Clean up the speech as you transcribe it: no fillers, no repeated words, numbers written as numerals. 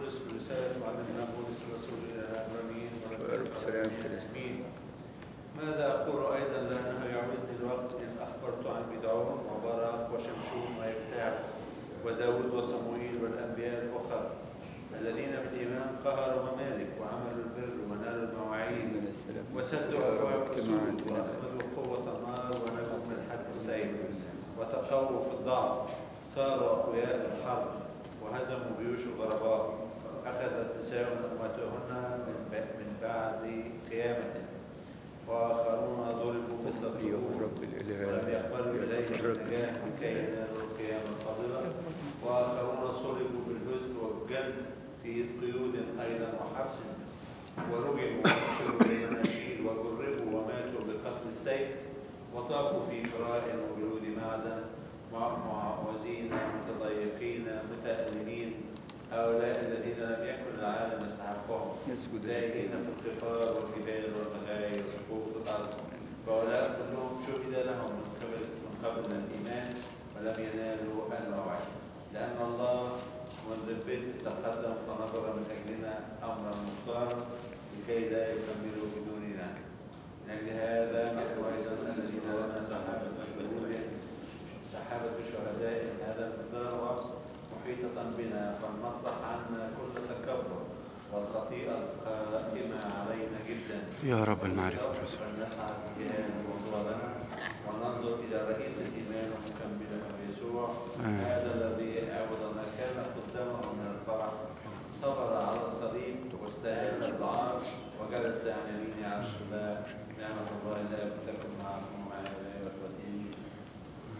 بولس في رسالة معلمنا بولس الرسول إلى العبرانيين رب سلام فلسطين. ماذا أقول أيضا لأنه يعوزني الوقت إن أخبرت عن بدعون وبراق وشمشون ويفتاح وداود وصموئيل والأنبياء الأخر الذين بالإيمان قهروا ممالك وعملوا البر ونالوا المواعيد وسدوا أبواب السوء وأخذوا قوة النار ونجوا من حد السيف وتقووا في الضعف صاروا أقوياء في الحرب وهزموا جيوش الغرباء أخذت نساء أمواتهن من بعد قيامته وآخرون ضربوا مثل الطيور ولم يقبلوا إليه النجاة لكي ينالوا القيامة الفاضلة وآخرون صلبوا بالهزء والجلد في قيود أيضا وحبس ورجموا ونشروا بالمناشير وجربوا وماتوا بقتل السيف وطافوا في فراء وجلود معزن معوزين متضايقين متألمين هؤلاء الذين لم يكن العالم يستحقهم دائرين في القفار والجبال والمغاير وشقوق الأرض فهؤلاء كلهم شهد لهم من قبل الإيمان ولم ينالوا الموعد لأن الله منذ البدء تقدم فنظر من أجلنا أمرا مختارا لكي لا يكملوا بدوننا من أجل هذا نحن أيضا الذين لنا سحابة الشهداء هذا المقدار محيطة بنا فلنطرح عنا كل تكبر والخطيئة القائمة علينا جدا يا رب المعرفة ونسعى بجهاد وضوء لنا وننظر إلى رئيس الإيمان ومكمل